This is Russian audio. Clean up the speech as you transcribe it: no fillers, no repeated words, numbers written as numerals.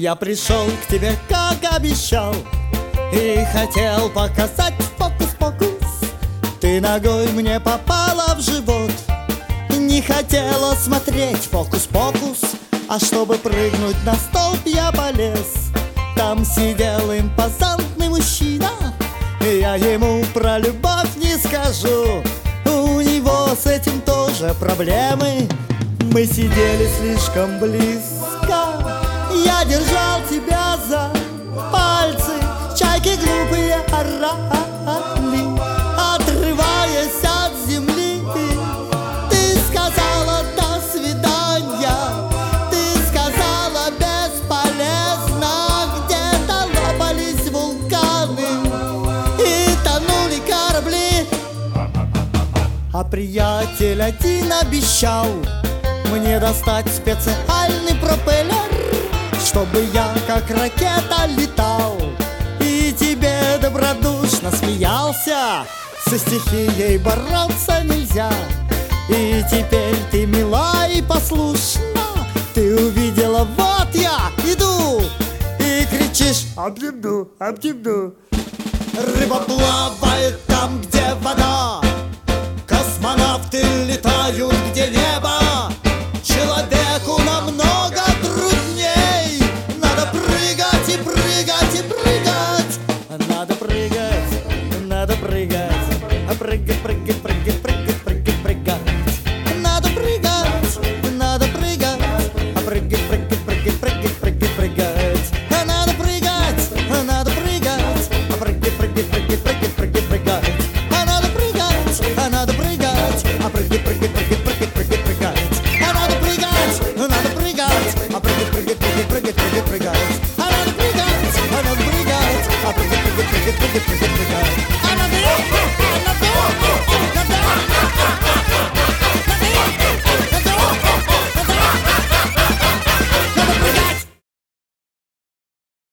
Я пришел к тебе, как обещал, и хотел показать фокус-покус. Ты ногой мне попала в живот. Не хотела смотреть фокус-покус, а чтобы прыгнуть на столб, я полез. Там сидел импозантный мужчина, и я ему про любовь не скажу. У него с этим тоже проблемы. Мы сидели слишком близко. Я держал тебя за пальцы. Чайки глупые орали, отрываясь от земли. Ты сказала «до свидания», ты сказала «бесполезно». Где-то лопались вулканы и тонули корабли. А приятель один обещал мне достать специальный пропеллер, чтобы я как ракета летал и тебе добродушно смеялся. Со стихией бороться нельзя. И теперь ты мила и послушна. Ты увидела, вот я иду, и кричишь «Обниму, обниму». Рыба плавает там, где вода,